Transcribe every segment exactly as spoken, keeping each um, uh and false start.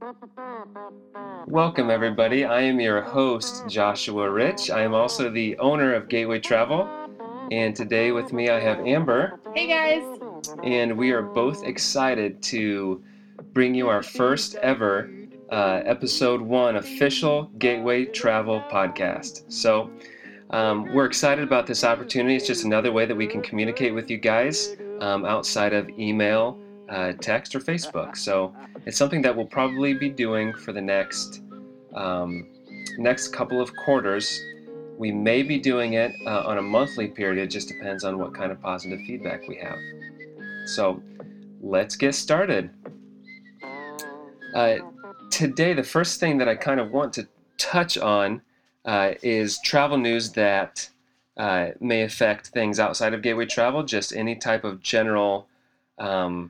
Welcome, everybody. I am your host, Joshua Rich. I am also the owner of Gateway Travel. And today with me, I have Amber. Hey, guys. And we are both excited to bring you our first ever uh, episode one official Gateway Travel podcast. So um, we're excited about this opportunity. It's just another way that we can communicate with you guys um, outside of email, uh, text, or Facebook. So it's something that we'll probably be doing for the next um, next couple of quarters. We may be doing it uh, on a monthly period. It just depends on what kind of positive feedback we have. So let's get started. Uh, today, the first thing that I kind of want to touch on uh, is travel news that uh, may affect things outside of Gateway Travel, just any type of general um,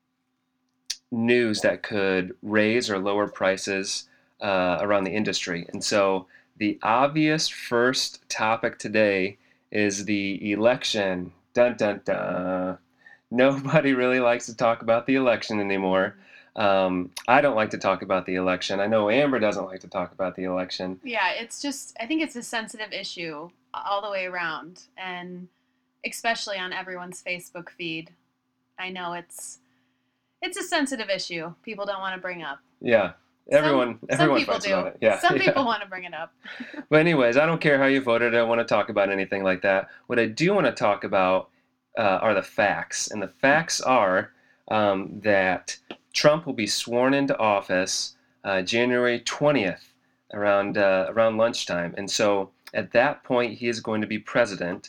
news that could raise or lower prices uh, around the industry. And so the obvious first topic today is the election. Dun, dun, dun. Nobody really likes to talk about the election anymore. Um, I don't like to talk about the election. I know Amber doesn't like to talk about the election. Yeah, it's just, I think it's a sensitive issue all the way around, and especially on everyone's Facebook feed. I know it's it's a sensitive issue people don't want to bring up. Yeah, everyone some, everyone some people fights do. about it. Yeah, some yeah. people want to bring it up. But anyways, I don't care how you voted. I don't want to talk about anything like that. What I do want to talk about uh, are the facts. And the facts are um, that Trump will be sworn into office uh, January twentieth around, uh, around lunchtime. And so at that point, he is going to be president.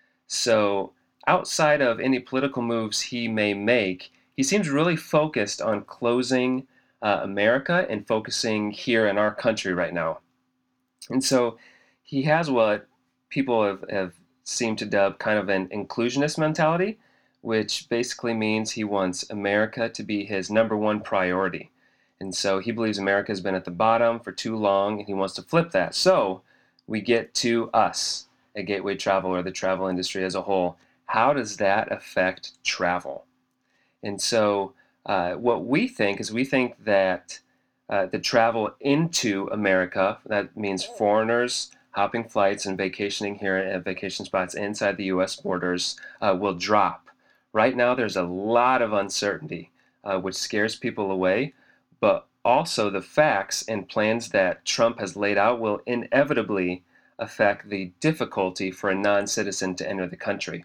So outside of any political moves he may make, he seems really focused on closing uh, America and focusing here in our country right now. And so he has what people have, have seemed to dub kind of an inclusionist mentality, which basically means he wants America to be his number one priority. And so he believes America has been at the bottom for too long, and he wants to flip that. So we get to us at Gateway Travel, or the travel industry as a whole. How does that affect travel? And so uh, what we think is we think that uh, the travel into America, that means foreigners hopping flights and vacationing here at vacation spots inside the U S borders, uh, will drop. Right now, there's a lot of uncertainty, uh, which scares people away, but also the facts and plans that Trump has laid out will inevitably affect the difficulty for a non-citizen to enter the country.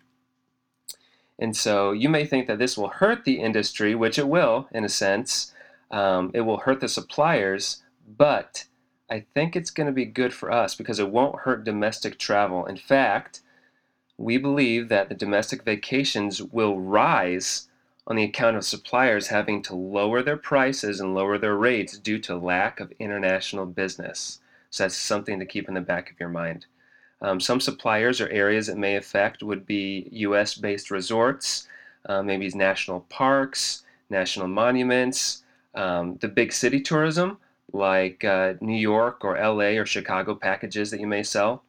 And so you may think that this will hurt the industry, which it will, in a sense. Um, it will hurt the suppliers, but I think it's going to be good for us because it won't hurt domestic travel. In fact, we believe that the domestic vacations will rise on the account of suppliers having to lower their prices and lower their rates due to lack of international business. So that's something to keep in the back of your mind. Um, some suppliers or areas it may affect would be U S-based resorts, uh, maybe national parks, national monuments, um, the big city tourism like uh, New York or L A or Chicago packages that you may sell.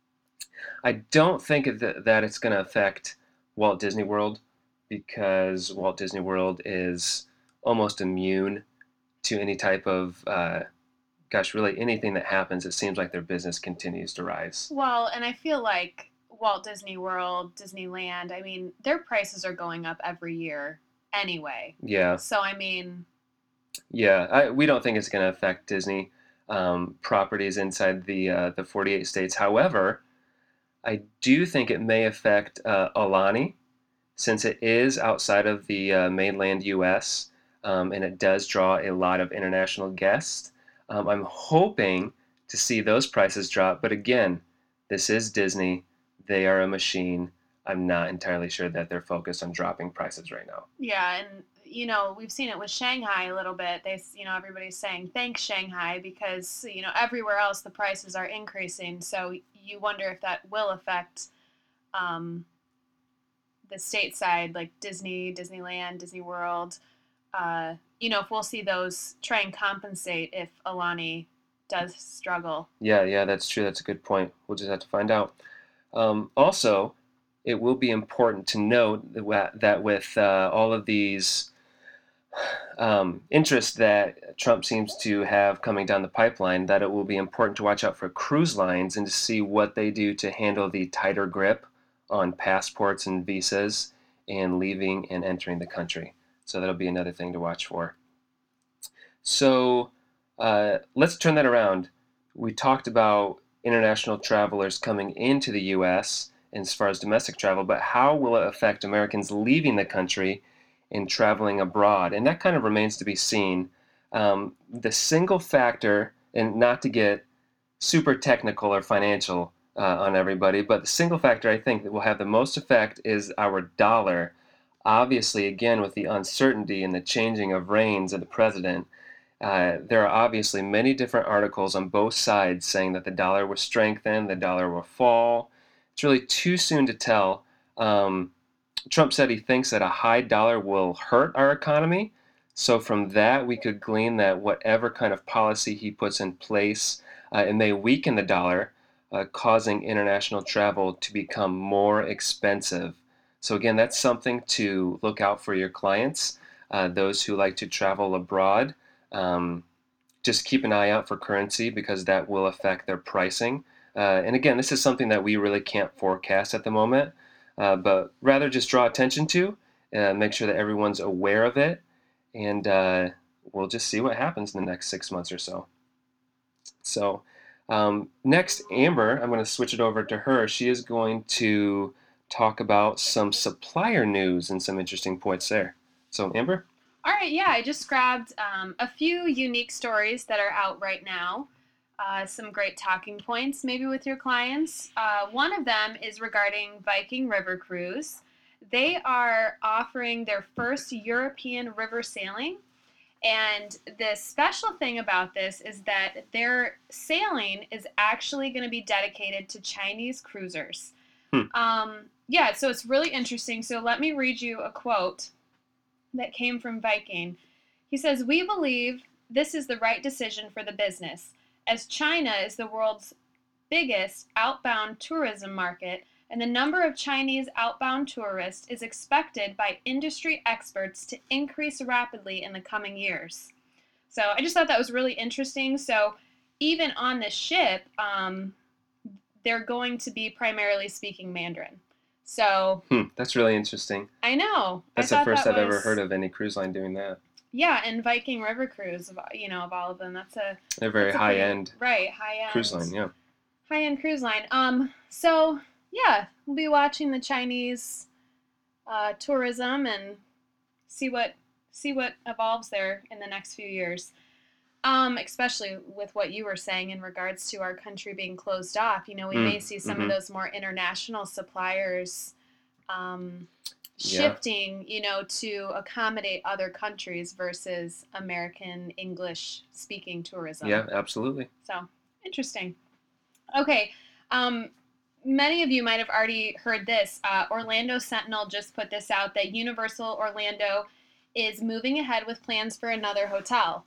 I don't think that, that it's going to affect Walt Disney World because Walt Disney World is almost immune to any type of uh, gosh, really anything that happens, it seems like their business continues to rise. Well, and I feel like Walt Disney World, Disneyland, I mean, their prices are going up every year anyway. Yeah. So, I mean... Yeah, I, we don't think it's going to affect Disney um, properties inside the uh, the forty-eight states. However, I do think it may affect uh, Aulani, since it is outside of the uh, mainland U S, um, and it does draw a lot of international guests. Um, I'm hoping to see those prices drop, but again, this is Disney. They are a machine. I'm not entirely sure that they're focused on dropping prices right now. Yeah, and you know, we've seen it with Shanghai a little bit. They, you know, everybody's saying thanks Shanghai because, you know, everywhere else the prices are increasing. So you wonder if that will affect um, the stateside, like Disney, Disneyland, Disney World. Uh, you know, if we'll see those try and compensate if Aulani does struggle. Yeah, yeah, that's true. That's a good point. We'll just have to find out. Um, also, it will be important to note that with uh, all of these um, interest that Trump seems to have coming down the pipeline, that it will be important to watch out for cruise lines and to see what they do to handle the tighter grip on passports and visas and leaving and entering the country. So that'll be another thing to watch for. So uh, let's turn that around. We talked about international travelers coming into the U S as far as domestic travel, but how will it affect Americans leaving the country and traveling abroad? And that kind of remains to be seen. Um, the single factor, and not to get super technical or financial uh, on everybody, but the single factor I think that will have the most effect is our dollar. Obviously, again, with the uncertainty and the changing of reigns of the president, uh, there are obviously many different articles on both sides saying that the dollar will strengthen, the dollar will fall. It's really too soon to tell. Um, Trump said he thinks that a high dollar will hurt our economy. So from that, we could glean that whatever kind of policy he puts in place, uh, it may weaken the dollar, uh, causing international travel to become more expensive. So again, that's something to look out for your clients, uh, those who like to travel abroad. Um, just keep an eye out for currency because that will affect their pricing. Uh, and again, this is something that we really can't forecast at the moment, uh, but rather just draw attention to, uh, make sure that everyone's aware of it, and uh, we'll just see what happens in the next six months or so. So, um, next, Amber, I'm going to switch it over to her. She is going to talk about some supplier news and some interesting points there. So, Amber? All right, yeah, I just grabbed um, a few unique stories that are out right now. Uh, some great talking points, maybe with your clients. Uh, one of them is regarding Viking River Cruise. They are offering their first European river sailing. And the special thing about this is that their sailing is actually going to be dedicated to Chinese cruisers. Hmm. Um, yeah, so it's really interesting. So let me read you a quote that came from Viking. He says, "We believe this is the right decision for the business, as China is the world's biggest outbound tourism market, and the number of Chinese outbound tourists is expected by industry experts to increase rapidly in the coming years." So I just thought that was really interesting. So even on the ship, um, they're going to be primarily speaking Mandarin. So Hmm, that's really interesting. I know. That's I the first that I've was, ever heard of any cruise line doing that. Yeah, and Viking River Cruise, you know, of all of them, that's a They're very that's a high pretty, end right, high end cruise line, yeah. High end cruise line. Um, so yeah, we'll be watching the Chinese uh, tourism and see what see what evolves there in the next few years. Um, especially with what you were saying in regards to our country being closed off. You know, we Mm, may see some mm-hmm. of those more international suppliers um, Yeah. shifting, you know, to accommodate other countries versus American English speaking tourism. Yeah, absolutely. So interesting. Okay. Um, many of you might have already heard this. Uh, Orlando Sentinel just put this out that Universal Orlando is moving ahead with plans for another hotel.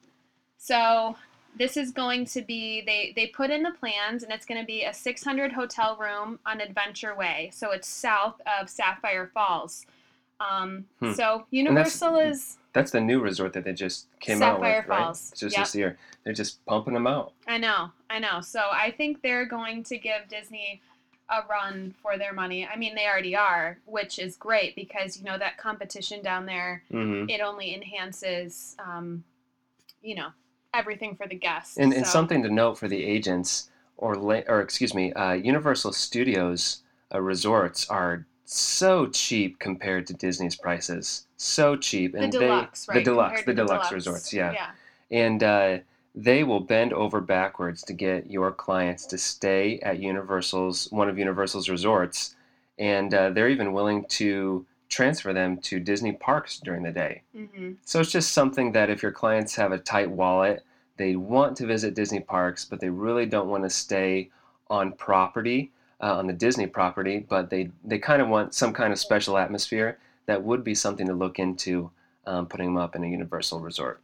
So this is going to be, they, they put in the plans, and it's going to be a six hundred hotel room on Adventure Way. So it's south of Sapphire Falls. Um, Hmm. So Universal that's, is... That's the new resort that they just came Sapphire out with, right? Falls. Just Yep. this year. They're just pumping them out. I know, I know. So I think they're going to give Disney a run for their money. I mean, they already are, which is great because, you know, that competition down there, mm-hmm. it only enhances, um, you know, everything for the guests. And, so. and something to note for the agents, or, or excuse me, uh, Universal Studios uh, resorts are so cheap compared to Disney's prices. So cheap. The And deluxe, they, right? The deluxe, the, the deluxe, deluxe resorts, yeah. Yeah. And uh, they will bend over backwards to get your clients to stay at Universal's, one of Universal's resorts. And uh, they're even willing to transfer them to Disney parks during the day. Mm-hmm. So it's just something that if your clients have a tight wallet, they want to visit Disney parks, but they really don't want to stay on property, uh, on the Disney property, but they, they kind of want some kind of special atmosphere. That would be something to look into, um, putting them up in a Universal resort.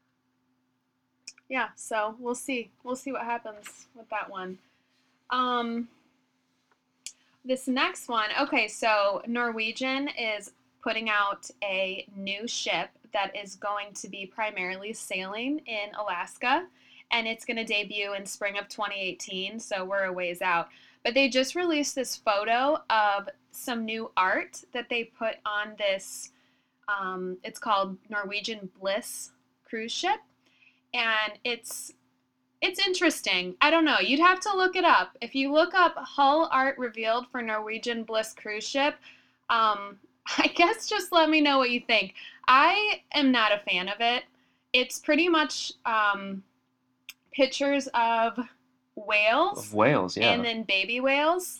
Yeah, so we'll see. We'll see what happens with that one. Um, this next one, okay, so Norwegian is putting out a new ship that is going to be primarily sailing in Alaska, and it's going to debut in spring of twenty eighteen, so we're a ways out. But they just released this photo of some new art that they put on this, um, it's called Norwegian Bliss cruise ship, and it's it's interesting. I don't know. You'd have to look it up. If you look up hull art revealed for Norwegian Bliss cruise ship, um, I guess just let me know what you think. I am not a fan of it. It's pretty much um, pictures of whales. Of whales, yeah. And then baby whales.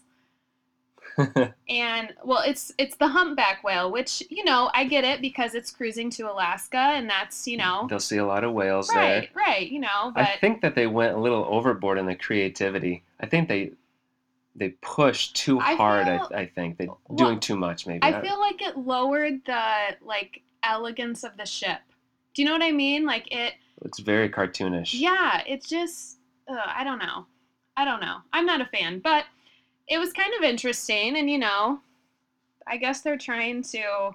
And well, it's it's the humpback whale, which, you know, I get it because it's cruising to Alaska, and that's, you know, they'll see a lot of whales right, there. right, you know. But I think that they went a little overboard in the creativity. I think they they pushed too I hard. feel- I I think they well, doing too much maybe. I feel like it lowered the like elegance of the ship. Do you know what I mean? Like it. It's very cartoonish. Yeah, it's just uh, I don't know. I don't know. I'm not a fan, but it was kind of interesting, and you know, I guess they're trying to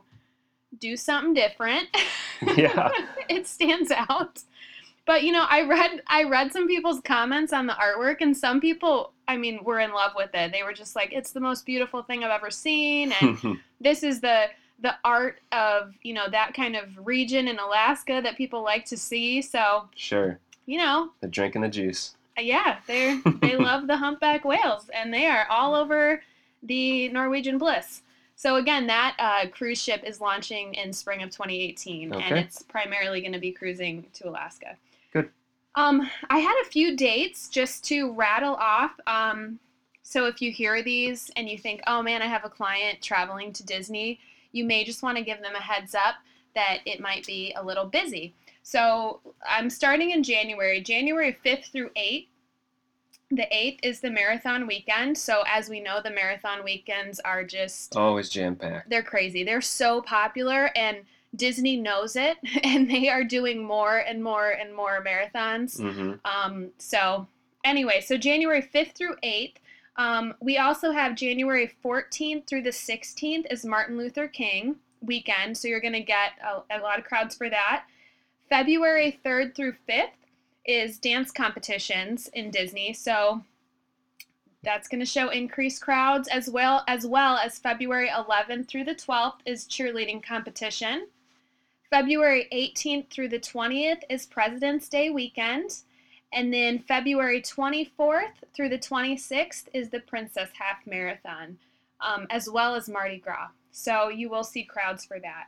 do something different. Yeah. It stands out. But you know, I read I read some people's comments on the artwork, and some people, I mean, were in love with it. They were just like, it's the most beautiful thing I've ever seen, and this is the the art of, you know, that kind of region in Alaska that people like to see. So, Sure. you know, They're drinking the juice. yeah, they they love the humpback whales, and they are all over the Norwegian Bliss. So again, that uh, cruise ship is launching in spring of twenty eighteen, and Okay. it's primarily going to be cruising to Alaska. Good. Um, I had a few dates just to rattle off. Um, so if you hear these and you think, oh man, I have a client traveling to Disney, you may just want to give them a heads up that it might be a little busy. So I'm starting in January, January fifth through eighth. The eighth is the marathon weekend. So as we know, the marathon weekends are just, Always jam-packed. they're crazy. They're so popular, and Disney knows it, and they are doing more and more and more marathons. Mm-hmm. Um, so anyway, so January fifth through eighth. Um, we also have January fourteenth through the sixteenth is Martin Luther King weekend. So you're going to get a, a lot of crowds for that. February third through fifth is dance competitions in Disney. So that's going to show increased crowds, as well as well as February eleventh through the twelfth is cheerleading competition. February eighteenth through the twentieth is President's Day weekend. And then February twenty-fourth through the twenty-sixth is the Princess Half Marathon, um, as well as Mardi Gras. So you will see crowds for that.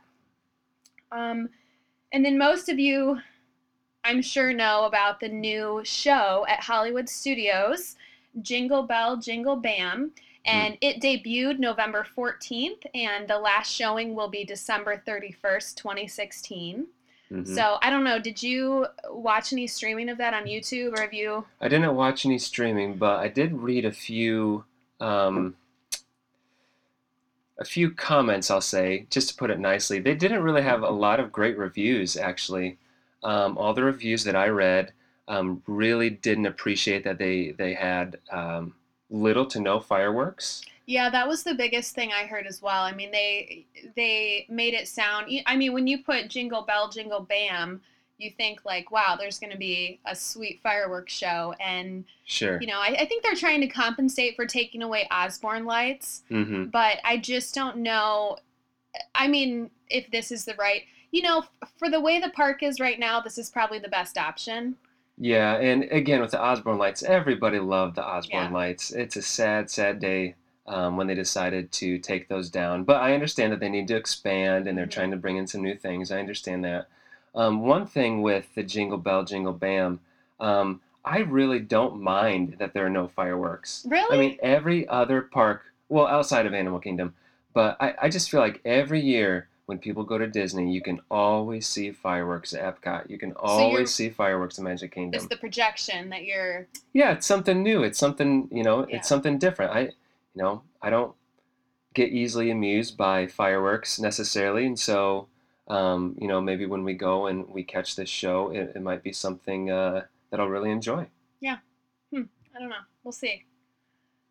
Um, and then most of you, I'm sure, know about the new show at Hollywood Studios, Jingle Bell, Jingle Bam. And it debuted November fourteenth, and the last showing will be December thirty-first, twenty sixteen. Mm-hmm. So, I don't know, did you watch any streaming of that on YouTube, or have you? I didn't watch any streaming, but I did read a few um, a few comments, I'll say, just to put it nicely. They didn't really have a lot of great reviews, actually. Um, all the reviews that I read um, really didn't appreciate that they, they had um, little to no fireworks. Yeah, that was the biggest thing I heard as well. I mean, they they made it sound, I mean, when you put Jingle Bell, Jingle Bam, you think like, wow, there's going to be a sweet fireworks show. And, Sure. you know, I, I think they're trying to compensate for taking away Osborne lights. Mm-hmm. But I just don't know, I mean, if this is the right, you know, for the way the park is right now, this is probably the best option. Yeah, and again, with the Osborne lights, everybody loved the Osborne Yeah. lights. It's a sad, sad day um, when they decided to take those down. But I understand that they need to expand, and they're Mhm. trying to bring in some new things. I understand that. Um, one thing with the Jingle Bell, Jingle Bam, um, I really don't mind that there are no fireworks. Really? I mean, every other park, well, outside of Animal Kingdom, but I, I just feel like every year when people go to Disney, you can always see fireworks at Epcot. You can you're- always see fireworks in Magic Kingdom. It's the projection that you're, Yeah, it's something new. It's something, you know, Yeah. it's something different. I, you know, I don't get easily amused by fireworks necessarily, and so, um, you know, maybe when we go and we catch this show, it, it might be something uh, that I'll really enjoy. I don't know. We'll see.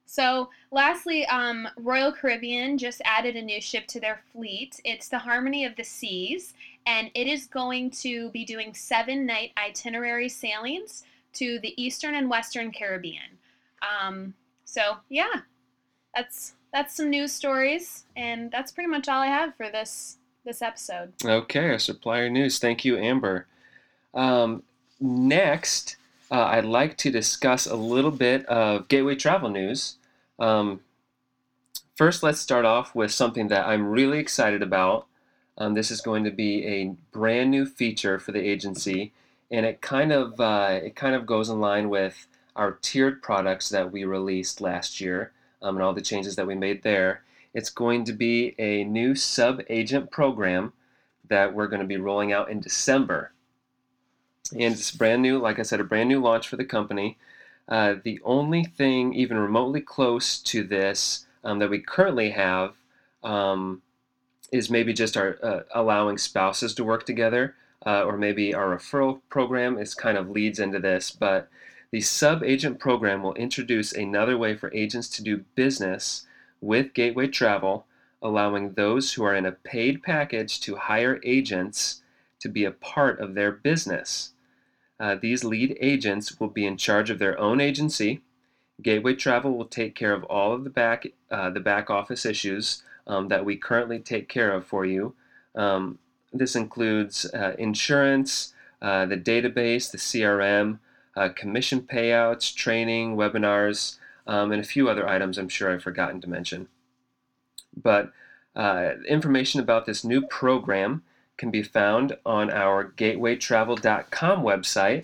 So, lastly, um, Royal Caribbean just added a new ship to their fleet. It's the Harmony of the Seas, and it is going to be doing seven night itinerary sailings to the Eastern and Western Caribbean. Um, so, yeah, that's that's some news stories, and that's pretty much all I have for this this episode. Okay, our supplier news. Thank you, Amber. Um, next, uh, I'd like to discuss a little bit of Gateway Travel news. Um, first, let's start off with something that I'm really excited about. Um, this is going to be a brand new feature for the agency, and it kind of uh, it kind of goes in line with our tiered products that we released last year, um, and all the changes that we made there. It's going to be a new sub-agent program that we're going to be rolling out in December. And it's brand new, like I said, a brand new launch for the company. Uh, the only thing even remotely close to this um, that we currently have um, is maybe just our uh, allowing spouses to work together, uh, or maybe our referral program is kind of leads into this. But the sub-agent program will introduce another way for agents to do business with Gateway Travel, allowing those who are in a paid package to hire agents to be a part of their business. Uh, these lead agents will be in charge of their own agency. Gateway Travel will take care of all of the back uh, the back office issues um, that we currently take care of for you. Um, this includes uh, insurance, uh, the database, the C R M, uh, commission payouts, training, webinars, um, and a few other items I'm sure I've forgotten to mention. But uh, information about this new program can be found on our gateway travel dot com website,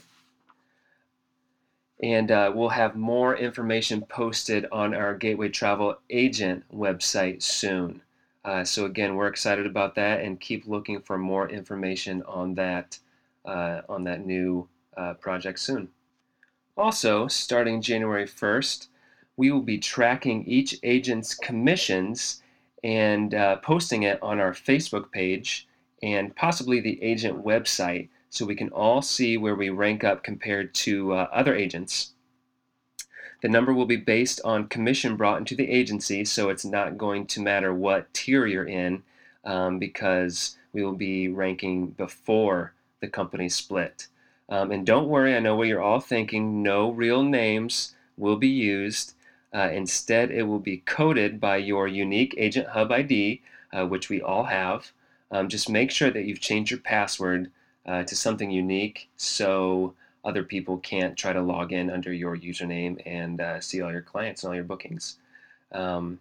and uh, we'll have more information posted on our Gateway Travel Agent website soon. Uh, so again, we're excited about that, and keep looking for more information on that uh, on that new uh, project soon. Also, starting January first, we will be tracking each agent's commissions and uh, posting it on our Facebook page and possibly the agent website, so we can all see where we rank up compared to uh, other agents. The number will be based on commission brought into the agency, so it's not going to matter what tier you're in, um, because we will be ranking before the company split. Um, and don't worry, I know what you're all thinking, no real names will be used. Uh, instead, it will be coded by your unique Agent Hub I D, uh, which we all have. Um, just make sure that you've changed your password uh, to something unique, so other people can't try to log in under your username and uh, see all your clients and all your bookings. Um,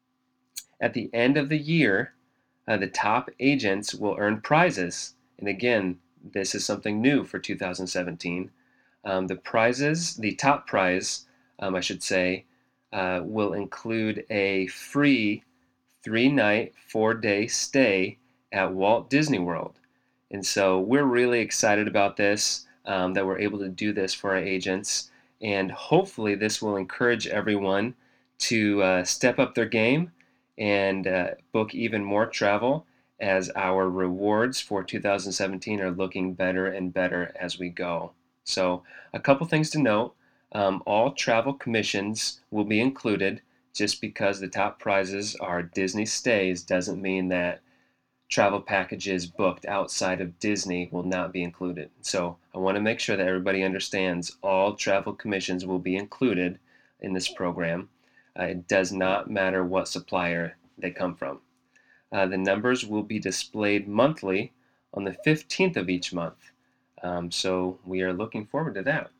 at the end of the year, uh, the top agents will earn prizes. And again, this is something new for two thousand seventeen. Um, the prizes, the top prize, um, I should say, uh, will include a free three-night, four-day stay at Walt Disney World. And so we're really excited about this, um, that we're able to do this for our agents. And hopefully this will encourage everyone to uh, step up their game and uh, book even more travel, as our rewards for two thousand seventeen are looking better and better as we go. So a couple things to note. Um, all travel commissions will be included. Just because the top prizes are Disney stays doesn't mean that travel packages booked outside of Disney will not be included. So I want to make sure that everybody understands all travel commissions will be included in this program. Uh, it does not matter what supplier they come from. Uh, the numbers will be displayed monthly on the fifteenth of each month. Um, so we are looking forward to that.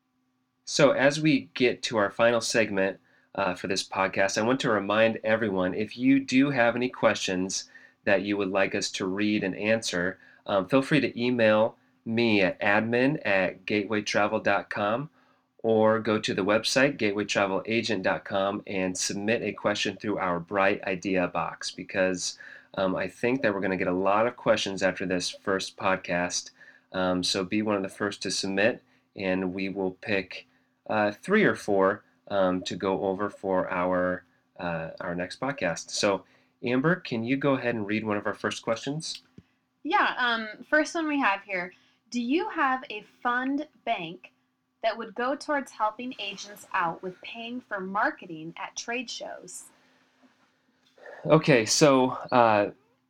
So as we get to our final segment uh, for this podcast, I want to remind everyone, if you do have any questions that you would like us to read and answer, um, feel free to email me at admin at gateway travel dot com, or go to the website gateway travel agent dot com and submit a question through our Bright Idea box, because um, I think that we're going to get a lot of questions after this first podcast. Um, so be one of the first to submit, and we will pick uh, three or four um, to go over for our uh, our next podcast. So Amber, can you go ahead and read one of our first questions? Yeah, um, first one we have here. Do you have a fund bank that would go towards helping agents out with paying for marketing at trade shows? Okay, so uh,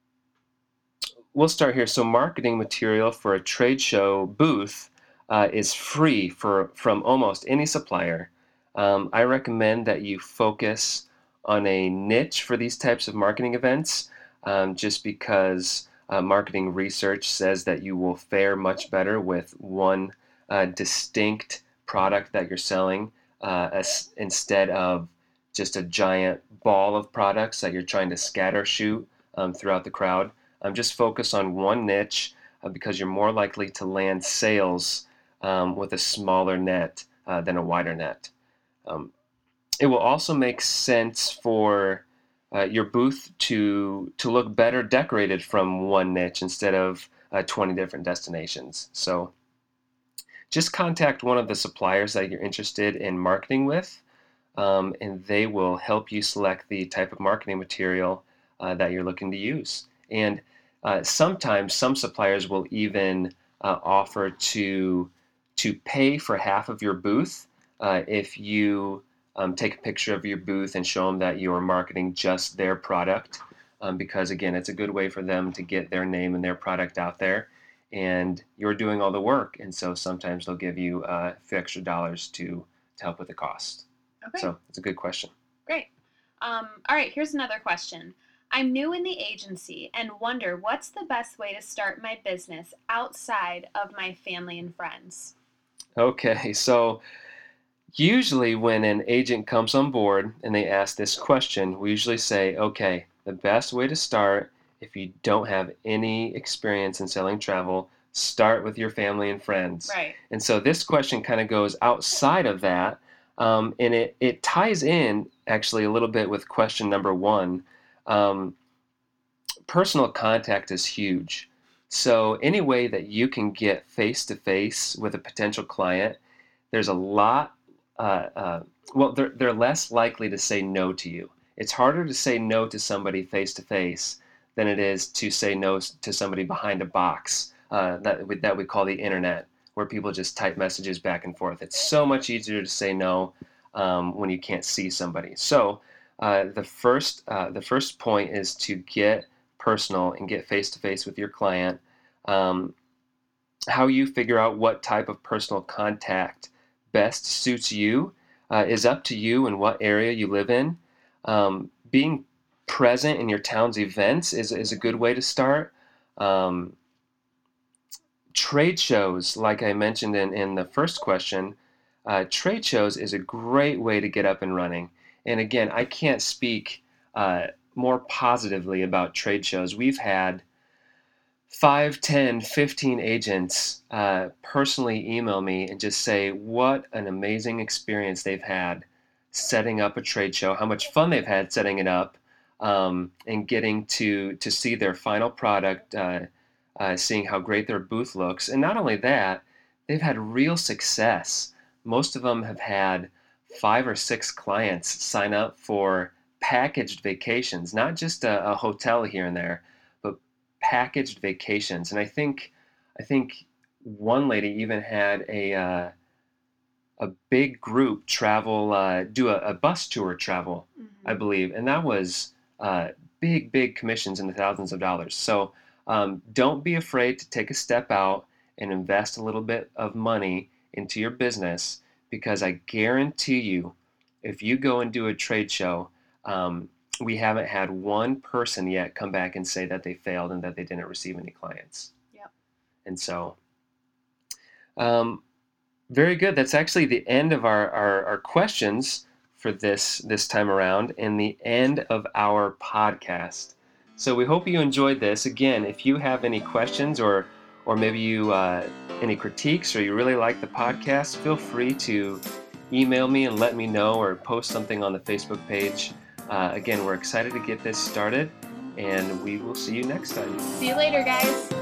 we'll start here. So marketing material for a trade show booth uh, is free for from almost any supplier. Um, I recommend that you focus on a niche for these types of marketing events, um, just because uh, marketing research says that you will fare much better with one uh, distinct product that you're selling uh, as, instead of just a giant ball of products that you're trying to scatter shoot um, throughout the crowd. Um, just focus on one niche uh, because you're more likely to land sales um, with a smaller net uh, than a wider net. Um, it will also make sense for uh, your booth to to look better decorated from one niche instead of uh, twenty different destinations. So just contact one of the suppliers that you're interested in marketing with, um, and they will help you select the type of marketing material uh, that you're looking to use. And uh, sometimes some suppliers will even uh, offer to to pay for half of your booth uh, if you um, take a picture of your booth and show them that you are marketing just their product. Um, because again, it's a good way for them to get their name and their product out there, and you're doing all the work. And so sometimes they'll give you uh, a few extra dollars to to help with the cost. Okay. So it's a good question. Great. Um, all right, here's another question. I'm new in the agency and wonder what's the best way to start my business outside of my family and friends? Okay, so usually when an agent comes on board and they ask this question, we usually say, okay, the best way to start, if you don't have any experience in selling travel, start with your family and friends. Right. And so this question kind of goes outside of that, um, and it, it ties in actually a little bit with question number one. Um, personal contact is huge. So any way that you can get face-to-face with a potential client, there's a lot, uh, uh, well, they're, they're less likely to say no to you. It's harder to say no to somebody face-to-face than it is to say no to somebody behind a box uh, that, we, that we call the internet, where people just type messages back and forth. It's so much easier to say no um, when you can't see somebody. So uh, the first uh, the first point is to get personal and get face-to-face with your client. Um, how you figure out what type of personal contact best suits you uh, is up to you and what area you live in. Um, being present in your town's events is, is a good way to start. Um, trade shows, like I mentioned in, in the first question, uh, trade shows is a great way to get up and running. And again, I can't speak uh, more positively about trade shows. We've had five, ten, fifteen agents uh, personally email me and just say what an amazing experience they've had setting up a trade show, how much fun they've had setting it up, um, and getting to, to see their final product, uh, uh, seeing how great their booth looks. And not only that, they've had real success. Most of them have had five or six clients sign up for packaged vacations, not just a, a hotel here and there, but packaged vacations. And I think I think one lady even had a uh, a big group travel, uh, do a, a bus tour travel, mm-hmm. I believe, and that was uh, big, big commissions in the thousands of dollars. So um, don't be afraid to take a step out and invest a little bit of money into your business, because I guarantee you, if you go and do a trade show, um, we haven't had one person yet come back and say that they failed and that they didn't receive any clients. Yep. And so, um, very good. That's actually the end of our, our, our questions for this this time around, and the end of our podcast. So we hope you enjoyed this. Again, if you have any questions, or or maybe you uh, any critiques, or you really like the podcast, feel free to email me and let me know, or post something on the Facebook page. Uh, again, we're excited to get this started, and we will see you next time. See you later, guys.